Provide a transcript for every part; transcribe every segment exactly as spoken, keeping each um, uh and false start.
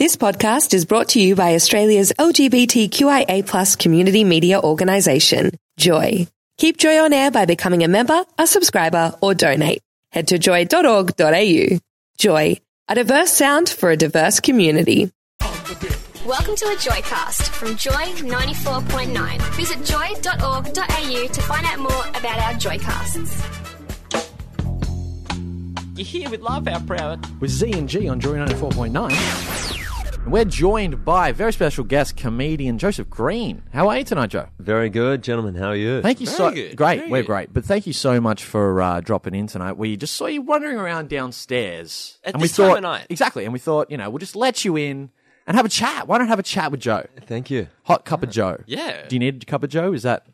This podcast is brought to you by Australia's L G B T Q I A plus community media organisation, Joy. Keep Joy on air by becoming a member, a subscriber, or donate. Head to joy dot org dot a u. Joy, a diverse sound for a diverse community. Welcome to a Joycast from Joy ninety-four point nine. Visit joy dot org dot a u to find out more about our Joycasts. You're here with Love Our Proud with Z and G on Joy ninety-four point nine. We're joined by a very special guest, comedian Joseph Green. How are you tonight, Joe? Very good, gentlemen. How are you? Thank you Very so good. great. Very We're good. great, but thank you so much for uh, dropping in tonight. We just saw you wandering around downstairs, At and this we time thought of night. exactly, and we thought, you know, we'll just let you in and have a chat. Why don't have a chat with Joe? Thank you. Hot cup of Joe. Yeah. Do you need a cup of Joe? Is that?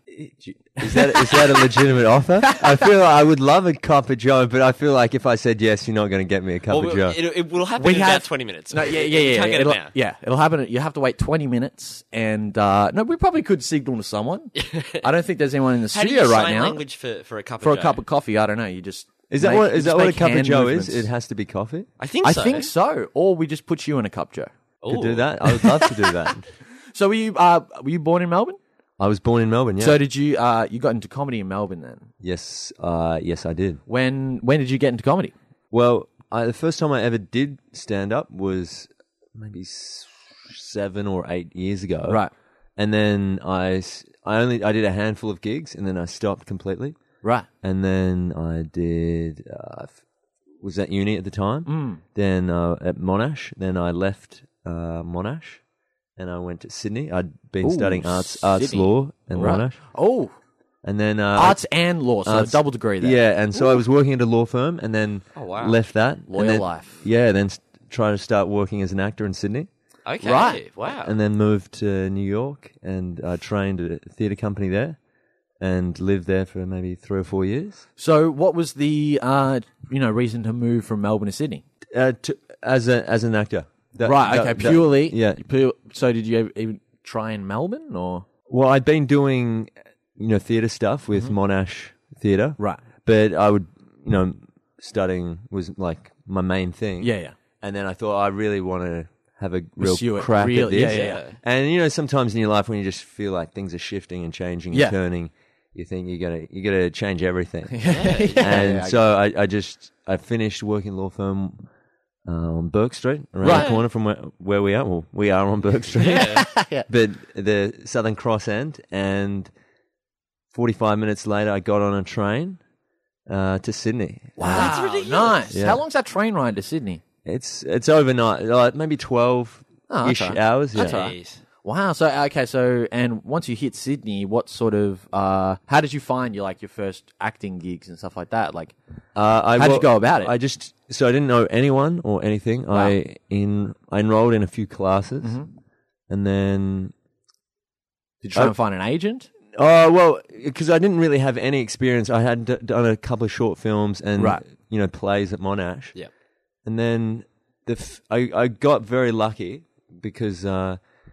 Is that is that a legitimate offer? I feel like I would love a cup of Joe, but I feel like if I said yes, you're not going to get me a cup Well, of Joe. it, it will happen We in have- about twenty minutes. No, yeah, yeah, You yeah. can't get it it'll, now. yeah, it'll happen. You have to wait twenty minutes, and uh, no, we probably could signal to someone. I don't think there's anyone in the How do studio you right sign now language for, for a cup for of a Joe? cup of coffee. I don't know. You just Is that make- what you is just that what a make cup of hand Joe movements. is? It has to be coffee. I think I so. think so. Or we just put you in a cup, Joe. Could Ooh. do that. I would love to do that. So were you uh, were you born in Melbourne? I was born in Melbourne. Yeah. So did you uh, you got into comedy in Melbourne then? yes, uh, yes, I did. When when did you get into comedy? Well, I, the first time I ever did stand up was maybe s- seven or eight years ago. Right. And then I, s- I only I did a handful of gigs, and then I stopped completely. Right. And then I did uh, f- was at uni at the time. Mm. Then uh, at Monash. Then I left uh, Monash, and I went to Sydney. I'd been Ooh, studying arts arts Sydney. law in Right. Monash, Oh, and then uh, arts and law, so arts- a double degree there. yeah. And so I was working at a law firm, and then Oh, wow. left that. Lawyer and then, life. Yeah. Then s- tried to start working as an actor in Sydney, Okay. Right. Wow. and then moved to New York, and I trained at a theatre company there, and lived there for maybe three or four years. So what was the uh, you know reason to move from Melbourne to Sydney? Uh, to, as a as an actor. That- right. that- Okay. that- Purely. yeah. Pu- so did you ever even try in Melbourne or? Well, I'd been doing, you know, theatre stuff with Monash Theatre. Right. But I would, you know, studying was like my main thing. Yeah. Yeah. And then I thought I really want to have a real Pursue it. crack Real- at this. yeah, yeah, yeah. And, you know, sometimes in your life when you just feel like things are shifting and changing and Yeah. turning, you think you gotta you gotta change everything. Yeah. and yeah, so I, I just I finished working law firm uh, on Burke Street, around Right. the corner from where, where we are. Well, we are on Burke Street. Yeah. But the Southern Cross end, and forty-five minutes later, I got on a train uh, to Sydney. Wow. That's ridiculous. Nice. Yeah. How long's that train ride to Sydney? It's it's overnight, like maybe twelve Oh, that's ish all right. hours. Yeah. That's all right. Jeez. Wow. So okay. So and once you hit Sydney, what sort of? Uh, how did you find your like your first acting gigs and stuff like that? Like, Uh, I, How'd you well, go about it? I just so I didn't know anyone or anything. Wow. I in I enrolled in a few classes, Mhm. and then did you try I- and find an agent? oh well, because I didn't really have any experience. I had d- done a couple of short films and Right. you know plays at Monash. Yep. And then the f- I I got very lucky because uh,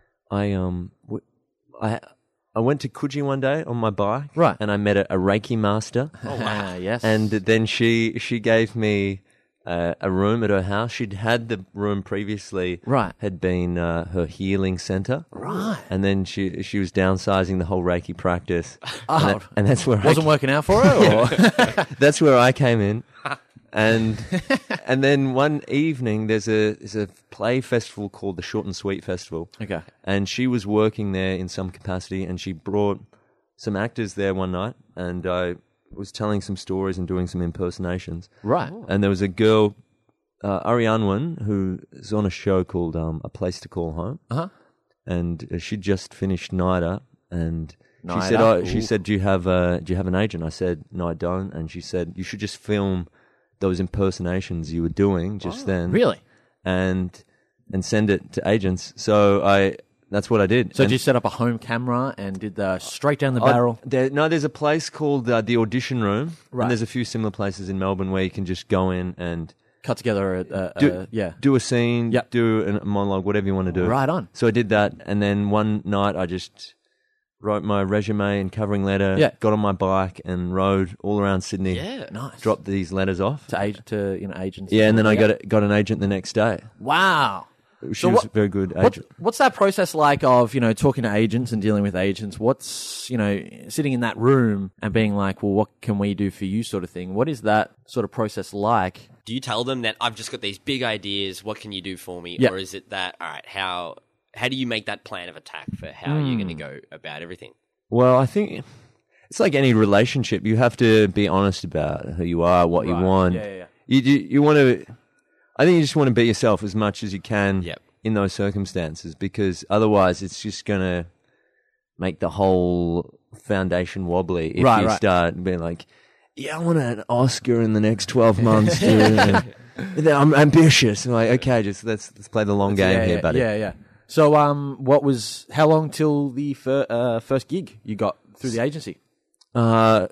I um w- I I went to Coogee one day on my bike, Right. and I met a, a Reiki master, Oh wow. yes. and then she she gave me uh, a room at her house. She'd had the room previously, Right. Had been uh, her healing center, Right. And then she she was downsizing the whole Reiki practice, Oh. and, that- and that's where I wasn't working out for her. Or? that's where I came in, and and then one evening there's a there's a play festival called the Short and Sweet Festival, Okay. and she was working there in some capacity, and she brought some actors there one night, and I was telling some stories and doing some impersonations, Right. and there was a girl, uh, Ariane, who is on a show called um, A Place to Call Home, Uh huh. and uh, she'd just finished NIDA, and she NIDA? said, oh, she Ooh. said, do you have a, do you have an agent? I said, no, I don't. And she said, you should just film those impersonations you were doing just then. Really? And, and send it to agents. So I, that's what I did. So And did you set up a home camera and did the straight down the I- barrel? there, no, there's a place called uh, the Audition Room. Right. And there's a few similar places in Melbourne where you can just go in and Cut together a, a, a do, yeah. do a scene, Yep. do a monologue, whatever you want to do. Right on. So I did that, and then one night I just wrote my resume and covering letter, Yeah. got on my bike and rode all around Sydney, Yeah. Nice. dropped these letters off. to age to you know agents. Yeah, and then I Yeah. got a, got an agent the next day. Wow. she So was what- a very good What, agent. what's that process like of, you know, talking to agents and dealing with agents? What's, you know, sitting in that room and being like, well, what can we do for you sort of thing? What is that sort of process like? Do you tell them that I've just got these big ideas? What can you do for me? Yeah. Or is it that all right? How how do you make that plan of attack for how you're going to go about everything? Well, I think it's like any relationship. You have to be honest about who you are, what you Right. want. Yeah, yeah, yeah. You, you, you want to, I think you just want to be yourself as much as you can Yep. in those circumstances, because otherwise it's just going to make the whole foundation wobbly if Right, you right. start being like, yeah, I want an Oscar in the next twelve months, dude. And then I'm ambitious. I'm like, okay, just let's, let's play the long game yeah, here, yeah, buddy. Yeah, yeah. So, um, what was, how long till the fir- uh, first gig you got through the agency? Uh,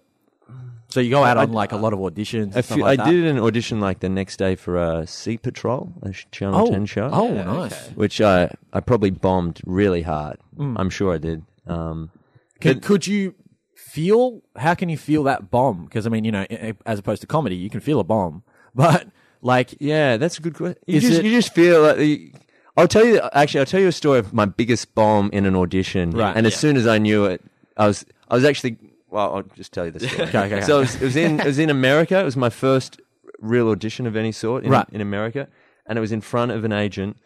So you go out I- on like a lot of auditions and A stuff few, like I that? did an audition like the next day for uh, Sea Patrol, a sh- Channel Oh, ten show. oh, nice. Which I, I probably bombed really hard. Mm. I'm sure I did. Um, Could, but- could you feel, how can you feel that bomb? Because, I mean, you know, i- i- as opposed to comedy, you can feel a bomb. But, like, yeah, that's a good question. You Is just, it- you just feel like you, I'll tell you. Actually, I'll tell you a story of my biggest bomb in an audition. Right, And as yeah. soon as I knew it, I was I was actually. Well, I'll just tell you the story. Okay, okay, okay. So it was, it was in it was in America. It was my first real audition of any sort in, Right. in America, and it was in front of an agent.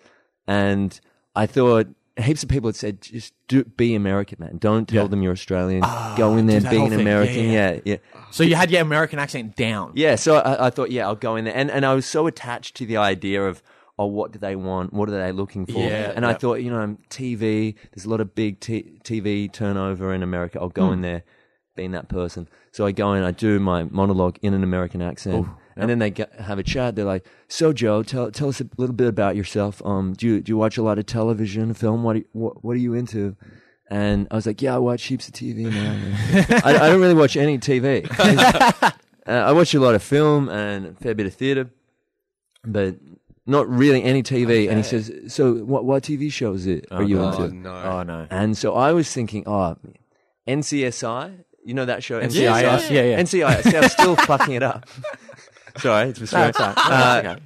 And I thought heaps of people had said, "Just do, be American, man. Don't tell Yeah. them you're Australian. Go in there, do that be whole an thing. Yeah, American." yeah. Yeah, yeah. so you had your American accent down. Yeah, so I, I thought, yeah, I'll go in there. And, and I was so attached to the idea of, oh, what do they want? What are they looking for? Yeah, and I yeah. thought, you know, T V, there's a lot of big t- TV turnover in America. I'll go Hmm. in there, being that person. So I go in, I do my monologue in an American accent. Ooh, And then they get, have a chat. They're like, so, Joe, tell tell us a little bit about yourself. Um, do you do you watch a lot of television, film? What, do you, what, what are you into? And I was like, yeah, I watch heaps of T V now. I, I don't really watch any T V. Uh, I watch a lot of film and a fair bit of theatre, but not really any T V. And he says, so what what T V show is it are you God. into? no. Oh, no. And so I was thinking, oh, N C S I? You know that show? N C I S, yeah, yeah. N C I S. See, I'm still fucking it up. Sorry, it's No, frustrating. it's all right. No, Uh, it's okay.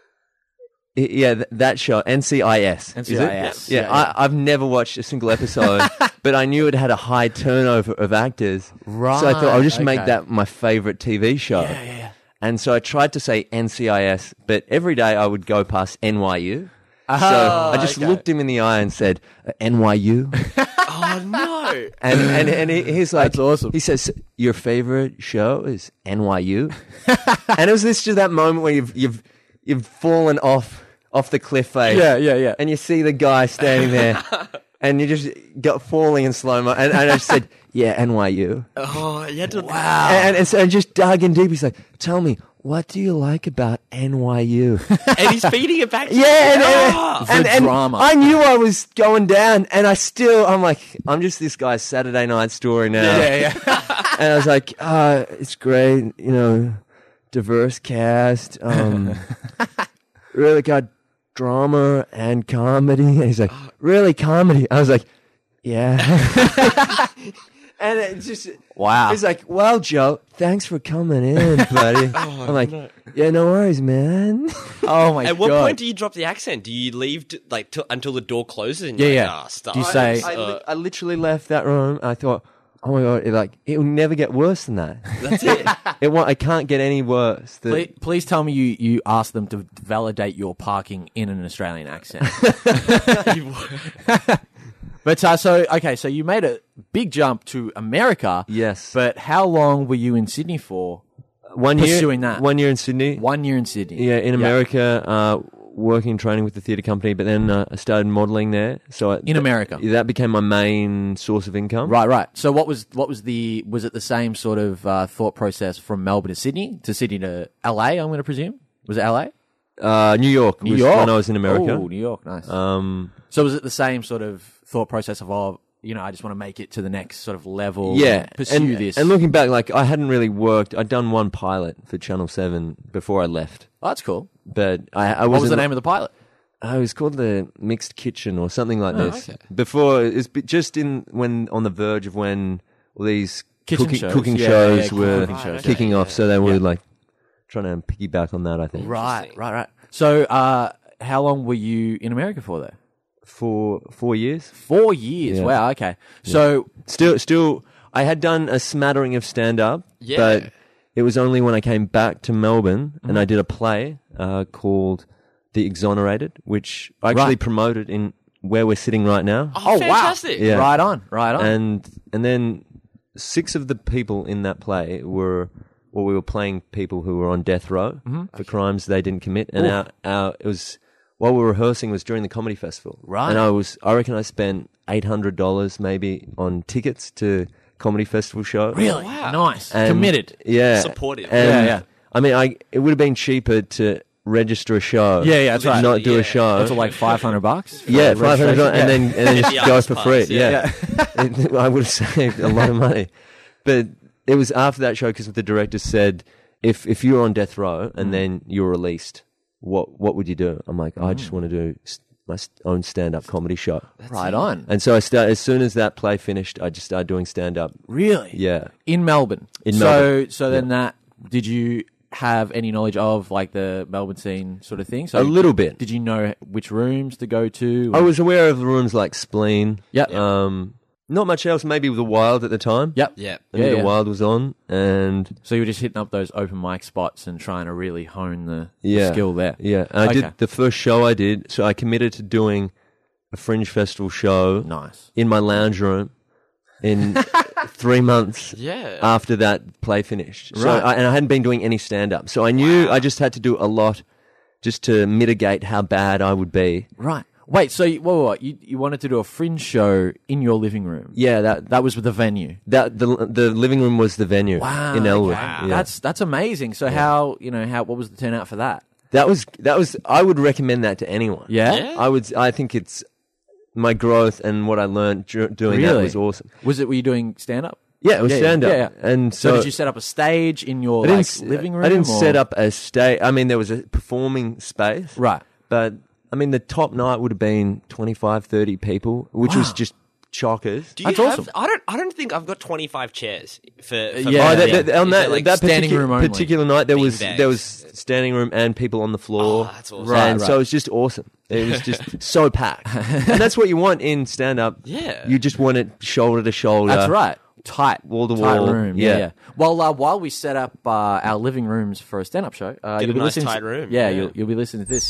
I- Yeah, th- that show, N C I S. N is C it? I S, Yeah, yeah, I, I've never watched a single episode, but I knew it had a high turnover of actors. Right, So I thought I'll just make okay. that my favorite T V show. Yeah, yeah, yeah. And so I tried to say N C I S, but every day I would go past N Y U. so Oh, I just okay. looked him in the eye and said, uh, N Y U? Oh no! And and and he, he's like, That's awesome. He says, your favorite show is N Y U, and it was this just that moment where you've you've you've fallen off off the cliff face, Yeah, yeah, yeah. and you see the guy standing there, and you just got falling in slow mo, and, and I just said, yeah, N Y U, Oh, you had to. Wow. and, and so I just dug in deep. He's like, tell me, what do you like about N Y U? And he's feeding it back to you. Yeah, and, Ah. and, The and drama. I knew I was going down, and I still, I'm like, I'm just this guy's Saturday night story now. Yeah, yeah. And I was like, uh, it's great, you know, diverse cast, um, really got drama and comedy. And he's like, really comedy? I was like, yeah. And it just, Wow. he's like, well, Joe, thanks for coming in, buddy. Oh, I'm like, yeah, no worries, man. Oh, my God. At what point do you drop the accent? Do you leave t- like t- until the door closes? And Yeah, you're yeah. Like, oh, stop. Do you say- I, Uh, li- I literally left that room. I thought, oh my god, it, like it will never get worse than that. That's it. It won't. I can't get any worse. The- Please, please tell me you, you asked them to validate your parking in an Australian accent. But uh, so, okay, so you made a big jump to America. Yes. But how long were you in Sydney for? one year, pursuing that. One year in Sydney. One year in Sydney. Yeah, in America, uh, working and training with the theatre company, but then uh, I started modelling there. So I, In America? that became my main source of income. Right, right. So what was what was the was it the same sort of uh, thought process from Melbourne to Sydney to Sydney to L A? I'm going to presume was it L A? Uh, New York was New York when I was in America. Oh, New York, nice. Um, so was it the same sort of thought process of oh, you know, I just want to make it to the next sort of level? yeah, and pursue and, this. And looking back, like I hadn't really worked. I'd done one pilot for Channel Seven before I left, oh, that's cool. but I, I What was wasn't. the name of the pilot? Oh, it was called the Mixed Kitchen or something like Oh, this. okay. Before it's be- just in when on the verge of when all these Kitchen cooking, shows. cooking Yeah, shows yeah, were cooking shows. kicking off, so they were Yeah. like trying to piggyback on that. I think. Right, right, right. So, uh, how long were you in America for there? For four years. Four years. Yeah. Wow. Okay. So Still, still, I had done a smattering of stand-up, Yeah. but it was only when I came back to Melbourne and I did a play uh, called The Exonerated, which I actually Right. promoted in where we're sitting right now. Oh, oh fantastic. Yeah. wow. Right on. Right on. And and then six of the people in that play were, well, we were playing people who were on death row for crimes they didn't commit, and Ooh. our, our it was while we were rehearsing was during the comedy festival, Right. And I was, I reckon, I spent eight hundred dollars maybe on tickets to comedy festival show. really Wow. nice. And- Committed. yeah, Supportive. And, Yeah, yeah. I mean, I it would have been cheaper to register a show, Yeah, yeah, that's right. not do Yeah. a show. What's it like five hundred bucks? for Yeah, the five hundred dollars, and registration? then and then Yeah. just The go arts for pass, free. yeah. Yeah, It- I would have saved a lot of money. But it was after that show because the director said, if if you were on death row and then you were released, what what would you do? I'm like, I just want to do s- my s- own stand up comedy show. right on. And so I start as soon as that play finished, I just started doing stand up. Really? Yeah, In Melbourne. In so, Melbourne. So then that, did you have any knowledge of like the Melbourne scene sort of thing? So a little bit. Did you know which rooms to go to? I was aware of rooms like Spleen. Yep. Um, not much else. Maybe the Wild at the time. Yep. Yeah. I think Yeah, the yeah. Wild was on, and So you were just hitting up those open mic spots and trying to really hone the, the yeah, skill there. Yeah, and I Okay. did the first show I did. So I committed to doing a Fringe Festival show Nice. in my lounge room in three months Yeah. after that play finished. So Right. I, and I hadn't been doing any stand up, so I knew I just had to do a lot just to mitigate how bad I would be. Right. Wait, so you, whoa, whoa, whoa, you, you wanted to do a Fringe show in your living room? Yeah, that That was with the venue. that the the living room was the venue Wow. in Elwood. okay. Yeah. That's that's amazing. So how, you know, how what was the turnout for that? That was that was. I would recommend that to anyone. Yeah? Yeah. I would. I think it's my growth and what I learned dur- doing that Really? was awesome. Was it, were you doing stand up? Yeah, it was Yeah, yeah. stand up. Yeah, yeah. And So, so, did you set up a stage in your I didn't, like, s- living room? I didn't or- set up a stage. I mean, there was a performing space, Right. but I mean, the top night would have been twenty-five, thirty people, which was Wow. just chockers. Do you That's have? awesome. I don't. I don't think I've got twenty-five chairs for. for yeah. Oh, my- that, yeah. that- on Is that, there, like, that standing particu- room only? particular night, there Bean was bags. there was standing room and people on the floor. Oh, that's awesome. Right, and right. so it was just awesome. It was just so packed, and that's what you want in stand up. Yeah. you just want it shoulder to shoulder. That's right. Tight. Wall to tight wall. room. Yeah. Yeah. yeah. Well, uh, while we set up uh, our living rooms for a stand up show, uh, Get you'll a be nice listening tight to, room. Yeah, Yeah. You'll, you'll be listening to this.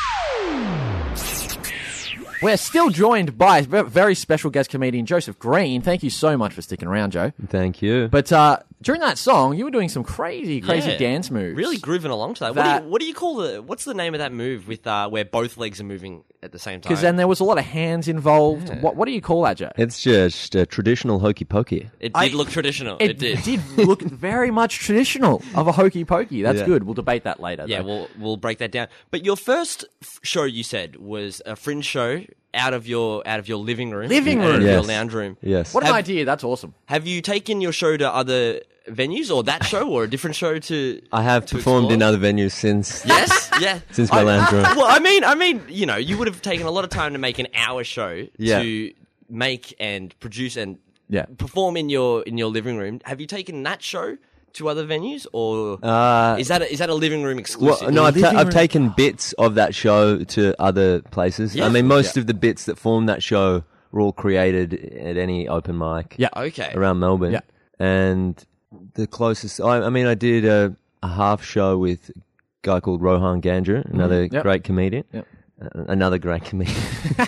We're still joined by a very special guest comedian, Joseph Green. Thank you so much for sticking around, Joe. Thank you. But uh, during that song, you were doing some crazy, crazy Yeah. dance moves. Really grooving along to that. That- What, do you, what do you call the? What's the name of that move with uh, where both legs are moving at the same time? Because then there was a lot of hands involved. What, what do you call that, Joe? It's just a traditional hokey pokey. it did I- look traditional. It, It did. did look very much traditional of a hokey pokey. That's Yeah. good. We'll debate that later. Yeah, though. we'll we'll break that down. But your first f- show, you said, was a Fringe show out of your out of your living room, Living out of room. your Yes. lounge room. Yes. What an Have- idea. That's awesome. Have you taken your show to other venues, or that show, or a different show to? I have to performed in explore? other venues since. Yes, yeah. Since my I- lounge room. Well, I mean, I mean, you know, you would have taken a lot of time to make an hour show Yeah. to make and produce and Yeah. perform in your in your living room. Have you taken that show to other venues, or Uh, is that a, is that a living room exclusive? Well, no, I've, ta- Living I've room- taken bits of that show to other places. Yeah. I mean, most of the bits that formed that show were all created at any open mic Yeah. Okay. around Melbourne. Yeah. And the closest, I, I mean, I did a, a half show with a guy called Rohan Gandra, another Yep. great comedian. Yep. Uh, another great comedian.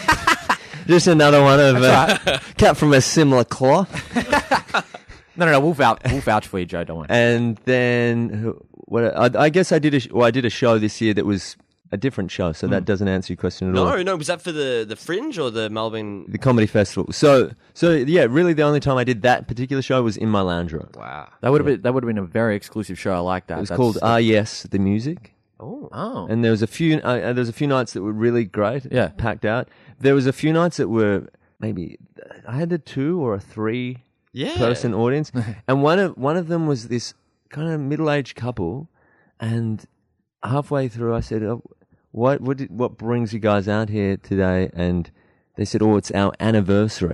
Just another one of uh, cut from a similar cloth. No, no, no. We'll vouch, we'll vouch for you, Joe. Don't worry. And then, who- what? I, I guess I did a sh- well, I did a show this year that was a different show, so that doesn't answer your question at all. No, no. Was that for the, the Fringe or the Melbourne? The comedy festival. So, so yeah, really, the only time I did that particular show was in my lounge room. Wow. That would have been that would have been a very exclusive show. I like that. It was That's- called Ah Yes, the Music, Oh. Oh. and there was a few. Uh, there was a few nights that were really great. Yeah. packed out. There was a few nights that were maybe I had a two or a three Yeah. person audience, and one of one of them was this kind of middle aged couple, and halfway through I said, oh, "What what did, what brings you guys out here today?" And they said, "Oh, it's our anniversary."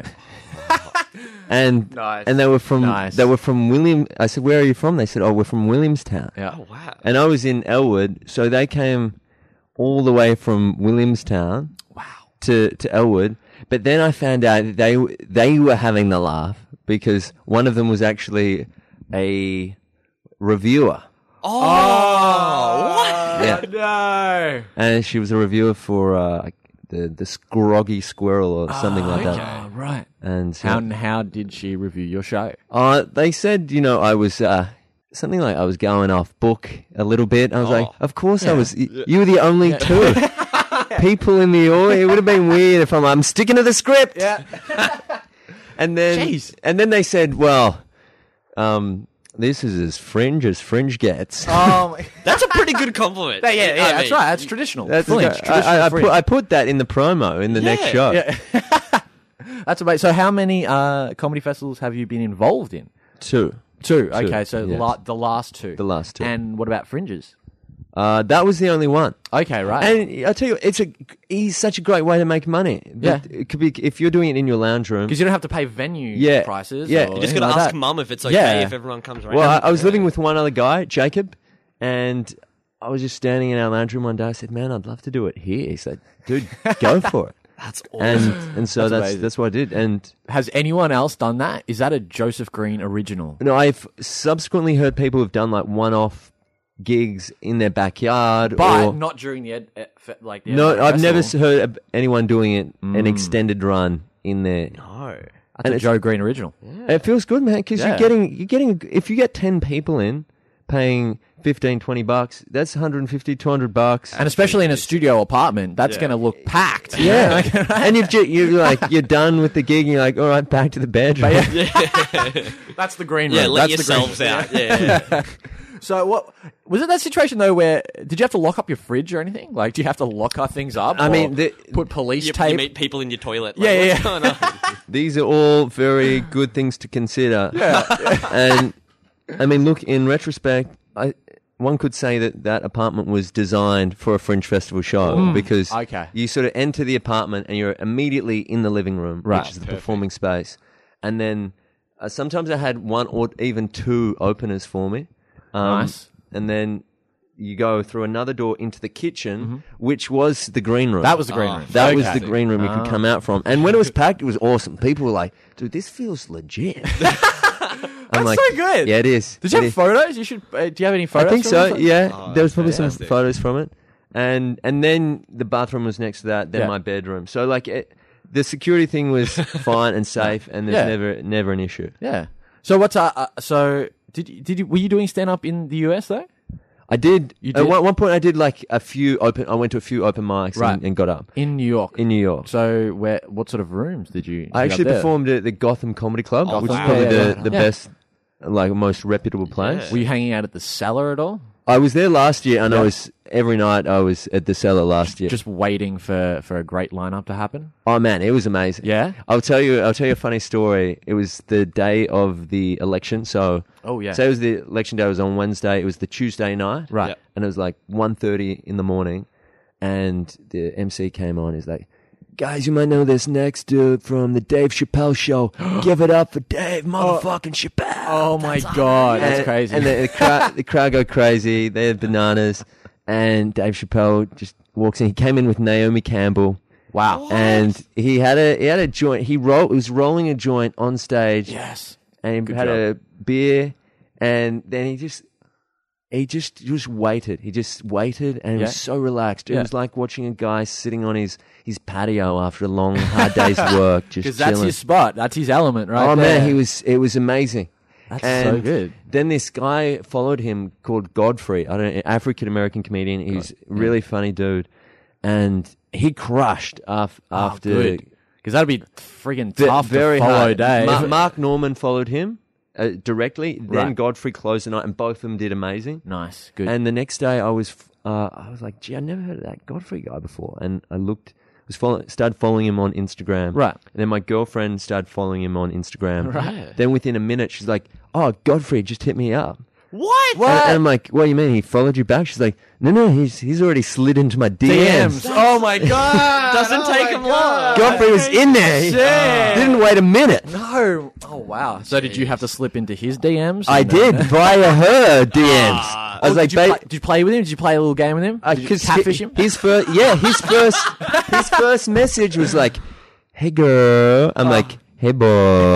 and Nice. and they were from Nice. they were from William. I said, "Where are you from?" They said, "Oh, we're from Williamstown." Yeah. Oh wow. And I was in Elwood, so they came all the way from Williamstown wow. to, to Elwood. But then I found out that they they were having the laugh because one of them was actually a reviewer. Oh, what? Yeah. No. And she was a reviewer for uh, the the Scroggy Squirrel or something like that. Oh, right. And so, How how did she review your show? uh, they said, you know, I was uh, something like I was going off book a little bit. I was like, of course I was. y- You were the only two people in the audience. It would have been weird if I'm, I'm sticking to the script. Yeah. And then, Jeez. and then they said, well, um, this is as fringe as fringe gets. Oh, my. That's a pretty good compliment. yeah, yeah, I that's mean, right. That's traditional. That's Fringe, okay. traditional I, I, I, fringe. put, I put that in the promo in the next Yeah. show. Yeah. That's amazing. So, how many uh, comedy festivals have you been involved in? Two. Two. Okay, so yes. la- the last two. The last two. And what about fringes? Uh, that was the only one. Okay, right. And I tell you, it's a he's such a great way to make money. Yeah. It could be if you're doing it in your lounge room. Because you don't have to pay venue Yeah. prices. Yeah. or You You just anything got to like ask that. mum if it's okay Yeah. if everyone comes around. Well, I, I was living with one other guy, Jacob, and I was just standing in our lounge room one day. I said, "Man, I'd love to do it here." He said, "Dude, go for it." That's And awesome. and so That's that's amazing. that's what I did. And Has anyone else done that? Is that a Joseph Green original? no, I've subsequently heard people who've done like one-off gigs in their backyard, But or not during the ed, ed, fe- like the no, Edinburgh I've never Festival. heard of anyone doing it Mm. an extended run in there. no. That's and a it's- Joe Green original. It feels good, man, because Yeah. you're getting you're getting if you get ten people in paying fifteen, twenty bucks, that's one hundred fifty, two hundred bucks. And especially in a studio apartment, that's Yeah. going to look packed. Yeah, and you've ju- you're like you're done with the gig, and you're like, all right, back to the bedroom. That's the green Yeah, room. let That's the green- yourselves out. Yeah, yeah. So what was it that situation though where did you have to lock up your fridge or anything? Like, do you have to lock our things up? I or mean, the- put police You, tape. you meet people in your toilet. Yeah, Like, yeah, what's going on? These are all very good things to consider. yeah. And I mean, look, in retrospect, I one could say that that apartment was designed for a Fringe Festival show because Okay. you sort of enter the apartment and you're immediately in the living room, Right. which is the performing space. And then uh, sometimes I had one or even two openers for me. Um, Nice. And then you go through another door into the kitchen, which was the green room. That was the green Oh, room. That was Okay. the green room you could come out from. And when it was packed, it was awesome. People were like, dude, this feels legit. I'm That's so good. Yeah, it is. Did you It have is. photos? You should. Uh, do you have any I photos? think from so, it? yeah. Oh, there was probably some fantastic. photos from it. And and then the bathroom was next to that, then Yeah. my bedroom. So, like, it, the security thing was fine and safe, and there's Yeah. never never an issue. Yeah. So what's uh, uh so did you, did you were you doing stand up in the U S though? I did. You At did? one, one point, I did, like, a few open... I went to a few open mics Right. and, and got up In New York. in New York. So where what sort of rooms did you? I get actually up there? performed at the Gotham Comedy Club, Oh, which wow. is probably Yeah, yeah, the, yeah. the Yeah. best, like, most reputable place. Were you hanging out at the cellar at all? I was there last year, and I Yeah. was every night. I was at the cellar last year. Just waiting for, for a great lineup to happen. Oh man, it was amazing. Yeah? I'll tell you. I'll tell you a funny story. It was the day of the election. So, Oh yeah. say it was the election day. It was on Wednesday. It was the Tuesday night. Right. Yep. And it was like one thirty in the morning, and the M C came on. He's like, "Guys, you might know this next dude from the Dave Chappelle show. Give it up for Dave, motherfucking Chappelle." Oh my god, that's and, crazy. And the, the crowd, the crowd go crazy. They had bananas, and Dave Chappelle just walks in. He came in with Naomi Campbell. wow. And he had a he had a joint. He roll was rolling a joint on stage, Yes. and he Good had job. a beer, and then he just he just just waited. He just waited, and he Yeah. was so relaxed. It Yeah. was like watching a guy sitting on his his patio after a long hard day's work, just Because that's chilling. his spot. That's his element, right? oh there. man, he was it was amazing. That's and so good. Then this guy followed him called Godfrey, I don't know, African American comedian. He's a really funny dude, and he crushed af- after. Oh, good. Because that'd be friggin' Ve- tough very to follow hard. Dave. Ma- Mark Norman followed him uh, directly. Then Right. Godfrey closed the night, and both of them did amazing. Nice. Good. And the next day, I was f- uh, I was like, "Gee, I never heard of that Godfrey guy before." And I looked, was follow- started following him on Instagram. Right. And then my girlfriend started following him on Instagram. Right. Then within a minute, she's like, "Oh, Godfrey just hit me up." What? And, and I'm like, "What do you mean? He followed you back?" She's like, "No, no, he's he's already slid into my D Ms." D Ms. Oh my god. Doesn't Oh take my him God. long. Godfrey was in there. He Shit. didn't wait a minute. No. Oh wow. So did you have to slip into his D Ms? I And, uh, did via her D Ms. Ah, I was Oh, like, did, you "Babe." play, did you play with him? Did you play a little game with him? Did you Because catfish him? his first, yeah, his first, his first message was like, "Hey girl," I'm like, "Hey boy,"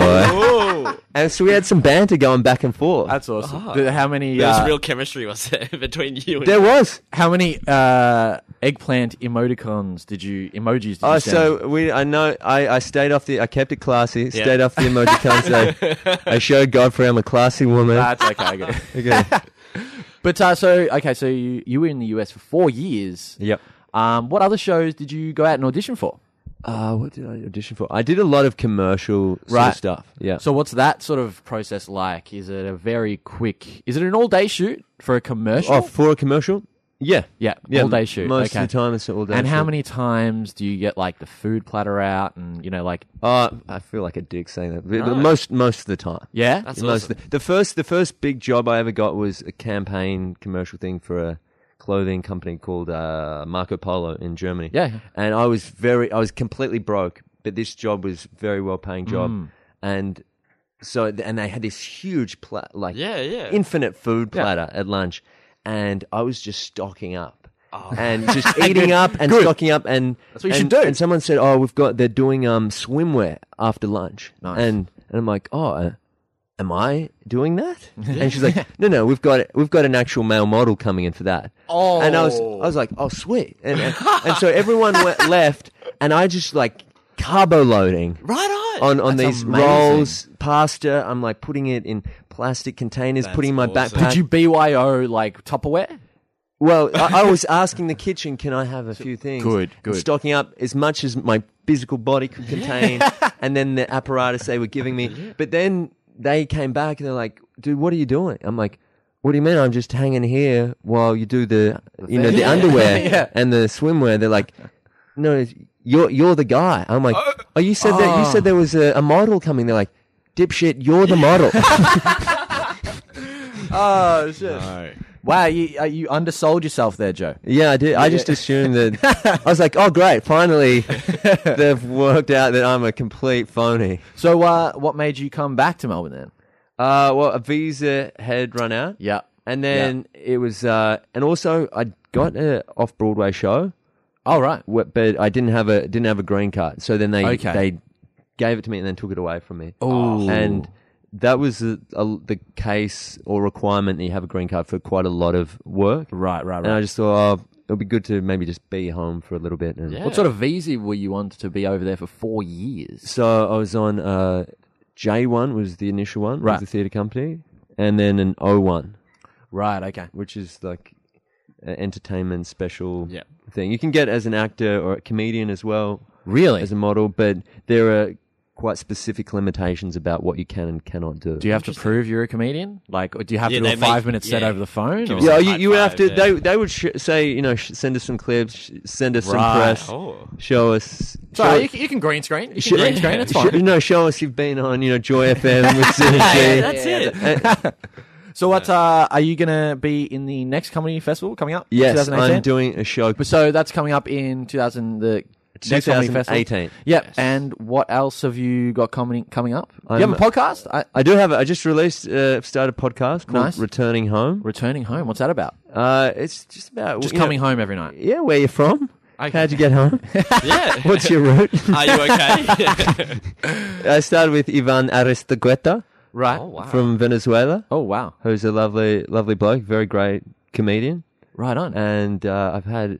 Oh, and so we had some banter going back and forth. That's awesome. Ah. Th- How many? there was uh, real chemistry, was there, between you and there was. How many uh, eggplant emoticons did you emojis? Did Oh, you send? so we, I know, I, I stayed off the, I kept it classy, Yeah. stayed off the emojicons. I, I showed Godfrey I'm a classy woman. That's okay. I get it. Okay. But uh, so okay, so you, you were in the U S for four years. Yep. Um, what other shows did you go out and audition for? Uh, what did I audition for? I did a lot of commercial sort Right. of stuff. Yeah. So what's that sort of process like? Is it a very quick? Is it an all day shoot for a commercial? Oh, for a commercial? Yeah. yeah, Yeah. all day shoot. Most okay. of the time it's an all day And how shoot. many times do you get like the food platter out and you know like Uh, I feel like a dick saying that. But No. Most most of the time. yeah? That's Most awesome. of the, the first the first big job I ever got was a campaign commercial thing for a clothing company called uh, Marco Polo in Germany. Yeah. And I was very I was completely broke, but this job was a very well paying job, Mm. and so and they had this huge pla- like Yeah, yeah. infinite food Yeah. platter at lunch, and I was just stocking up. Oh. And just eating up and Good. stocking up, and That's what you and, should do. And someone said, "Oh, we've got they're doing um swimwear after lunch," Nice. and and I'm like, "Oh, uh, am I doing that?" And she's like, "No, no, we've got we've got an actual male model coming in for that." Oh. And I was I was like, "Oh, sweet!" And and, and so everyone went, left, and I just like carbo loading Right on. on on That's these amazing. rolls, pasta. I'm like putting it in plastic containers, That's putting in my awesome. backpack. Did you B Y O like Tupperware? Well, I, I was asking the kitchen, can I have a few things? Good, And good. stocking up as much as my physical body could contain, and then the apparatus they were giving me. But then they came back and they're like, "Dude, what are you doing?" I'm like, "What do you mean? I'm just hanging here while you do the, you know, the Yeah. underwear Yeah. and the swimwear." They're like, "No, you're you're the guy." I'm like, "Oh, you said that you Oh. said there was a, a model coming." They're like, "Dipshit, you're the model." Oh shit! No. Wow, you uh, you undersold yourself there, Joe. Yeah, I did. I just assumed that. I was like, "Oh, great! Finally, they've worked out that I'm a complete phony." So, uh, what made you come back to Melbourne then? Uh, well, a visa had run out, Yeah. and then it was, uh, and also I got a off Broadway show, Oh right. wh- but I didn't have a didn't have a green card. So then they Okay. they gave it to me and then took it away from me. Oh. And that was a, a, the case or requirement that you have a green card for quite a lot of work. Right, right, And I right. just thought, oh, it'll be good to maybe just be home for a little bit. And Yeah. What sort of visa were you on to be over there for four years? So I was on uh, J one was the initial one, Right. was the theatre company, and then an O one, Right. Okay. which is like an entertainment special Yeah. thing. You can get as an actor or a comedian as well Really? as a model, but there are quite specific limitations about what you can and cannot do. Do you have to prove you're a comedian? Like, or do you have Yeah, to do they a make- five minute set yeah. over the phone? Give or- us yeah, Some you, high you would have five, to. yeah. They they would sh- say, you know, sh- send us some clips, sh- send us some Right. press, Oh. show us. Sorry, show- you, can- you can green screen. You sh- can green screen. It's sh- fine. no, show us you've been on, you know, Joy F M with Synergy. Yeah, that's it. So, what uh, are you gonna be in the next comedy festival coming up? Yes, twenty eighteen? I'm doing a show. So that's coming up in two thousand the next comedy festival. twenty eighteen. Yep. Yes. And what else have you got coming coming up? Do you I'm- have a podcast? I, I do have. A, I just released, uh, started a podcast called Nice. Returning Home. Returning home. What's that about? Uh, it's just about Just you know- coming home every night. Yeah, where you from? Okay. How'd you get home? Yeah. What's your route? Are you okay? I started with Ivan Aristogueta Right. Oh, wow. from Venezuela, Oh wow. who's a lovely, lovely bloke, very great comedian. Right on. And uh, I've had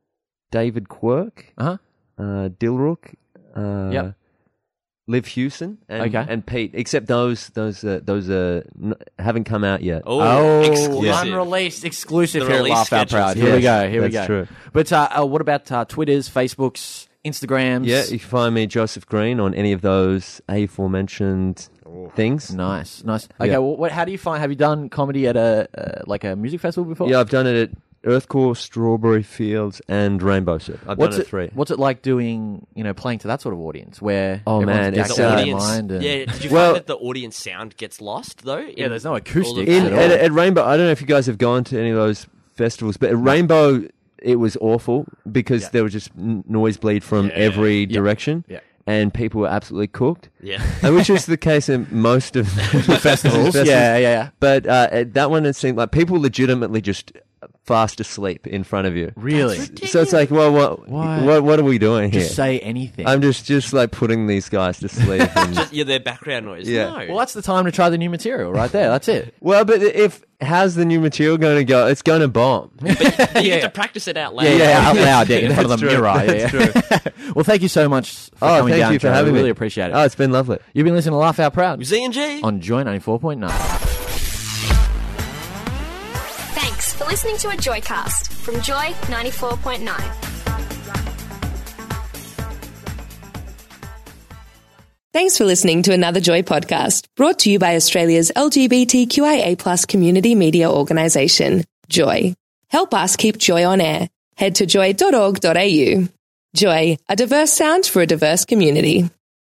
David Quirk, Uh huh. uh, Dilrook, uh, Yep. Liv Hewson, and, Okay. and Pete. Except those, those, uh, those uh, n- haven't come out yet. Oh, Oh, exclusive. unreleased, exclusive The here at release Laugh Out Proud. schedules. Here we Yes, go. Here we that's go. true. But uh, uh, what about uh, Twitters, Facebooks, Instagrams? Yeah, you can find me Joseph Green on any of those aforementioned things. Nice, nice. Okay, Yeah. well, what? How do you find? Have you done comedy at a uh, like a music festival before? Yeah, I've done it at Earthcore, Strawberry Fields, and Rainbow Sip. I've What's done it? it three. What's it like doing? You know, playing to that sort of audience where Oh, everyone's man, gagged it's, The out uh, of audience, mind and- yeah. Did you Well- find that the audience sound gets lost though? Yeah, In there's no all acoustic of In, that? at at, all. at Rainbow, I don't know if you guys have gone to any of those festivals, but at Rainbow, it was awful because Yeah. there was just n- noise bleed from Yeah. every Yeah. direction. Yeah. and people were absolutely cooked. Yeah. And which is the case in most of the Festivals. Yeah, yeah, yeah. But uh, that one, it seemed like people legitimately just fast asleep in front of you. Really? So it's like, well, what, Why? what, what are we doing here? Just say anything. I'm just, just like putting these guys to sleep. And, Just, yeah, their backgroround noise. Yeah. No. well, that's the time to try the new material right there. That's it. well, but if how's the new material going to go? It's going to bomb. you get to practice it out loud. Yeah, yeah, out loud, yeah, in front of the That's true, mirror. that's Yeah, yeah. Well, thank you so much for Oh, coming thank down, you for Joe. having I me. really appreciate it. Oh, it's been lovely. You've been listening to Laugh Out Proud Z and G. on Joy ninety-four point nine. Thanks for listening to a Joycast from Joy ninety-four point nine. Thanks for listening to another Joy podcast brought to you by Australia's L G B T Q I A plus community media organisation, Joy. Help us keep Joy on air. Head to joy dot org dot a u. Joy, a diverse sound for a diverse community.